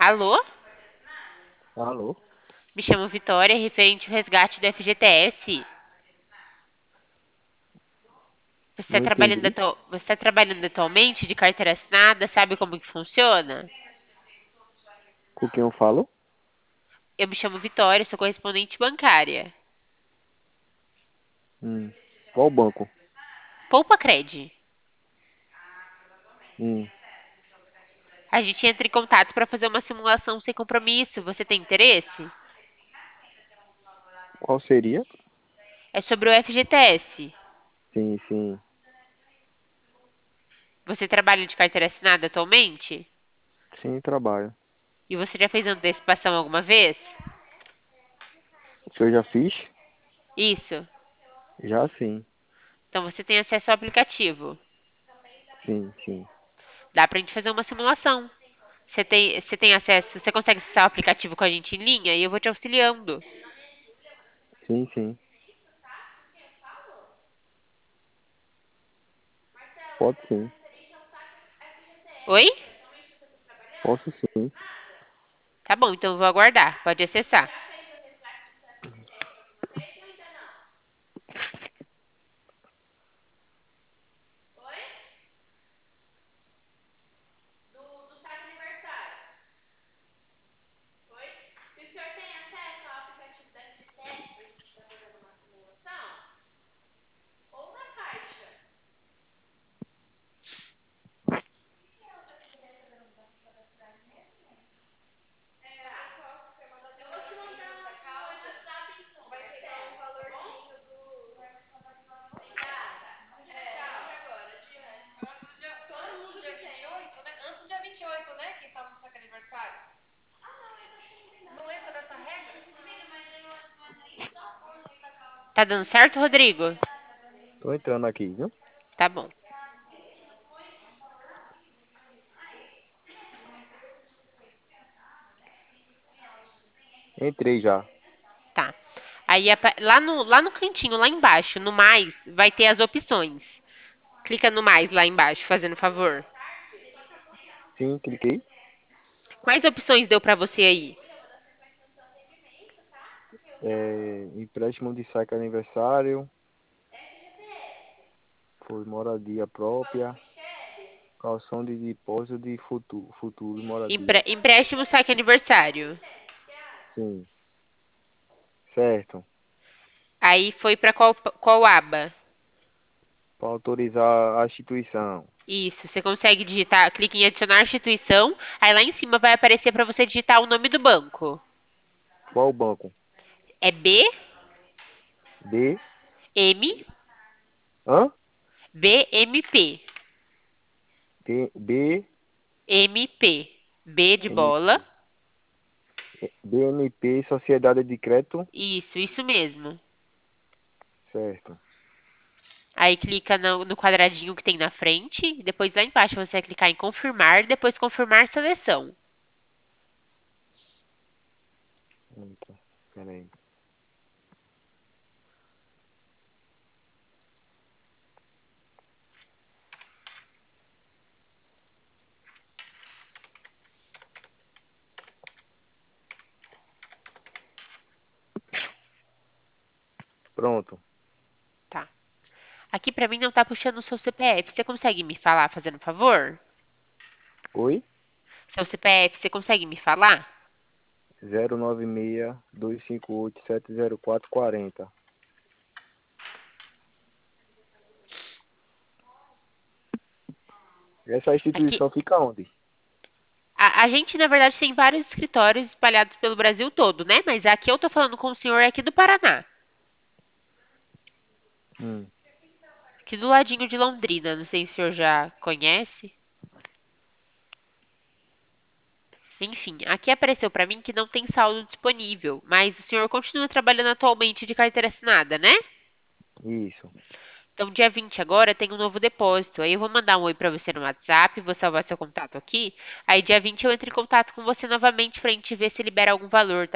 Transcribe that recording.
Alô? Alô? Me chamo Vitória, referente ao resgate do FGTS. Não entendi. Você está trabalhando atualmente de carteira assinada? Sabe como que funciona? Com quem eu falo? Eu me chamo Vitória, sou correspondente bancária. Hum. Qual banco? Poupa Cred. Hum. A gente entra em contato para fazer uma simulação sem compromisso. Você tem interesse? Qual seria? É sobre o FGTS. Sim, sim. Você trabalha de carteira assinada atualmente? Sim, trabalho. E você já fez antecipação alguma vez? Se eu já fiz? Isso. Já sim. Então você tem acesso ao aplicativo. Sim, sim. Dá pra gente fazer uma simulação. Você tem acesso, você consegue acessar o aplicativo com a gente em linha e eu vou te auxiliando. Sim, sim. Pode sim. Oi? Posso sim. Tá bom, então eu vou aguardar. Pode acessar. Tá dando certo, Rodrigo? Tô entrando aqui, viu? Tá bom. Entrei já. Tá. Aí lá no cantinho, lá embaixo, no mais, vai ter as opções. Clica no mais lá embaixo, fazendo favor. Sim, cliquei. Quais opções deu pra você aí? Empréstimo de saque aniversário. Foi moradia própria. Calção de depósito de futuro moradia. Empréstimo saque aniversário. Sim. Certo. Aí foi pra qual aba? Para autorizar a instituição. Isso, você consegue digitar, clique em adicionar instituição, aí lá em cima vai aparecer para você digitar o nome do banco. Qual banco? É B. M, Hã? BMP. B. MP. B de bola. MP. BNP, Sociedade de Crédito. Isso mesmo. Certo. Aí clica no quadradinho que tem na frente, depois lá embaixo você vai clicar em confirmar, depois confirmar seleção. Eita, peraí. Pronto. Tá. Aqui pra mim não tá puxando o seu CPF. Você consegue me falar, fazendo um favor? Oi? Seu CPF, você consegue me falar? 096-258-70440. Essa Aqui, instituição fica onde? a gente, na verdade, tem vários escritórios espalhados pelo Brasil todo, né? Mas aqui eu tô falando com o senhor aqui do Paraná, Hum. aqui do ladinho de Londrina. Não sei se o senhor já conhece. Enfim, aqui apareceu pra mim que não tem saldo disponível, mas o senhor continua trabalhando atualmente de carteira assinada, né? Isso. Então, dia 20 agora tem um novo depósito. Aí eu vou mandar um oi pra você no WhatsApp, vou salvar seu contato aqui. Aí dia 20 eu entro em contato com você novamente pra gente ver se libera algum valor, tá?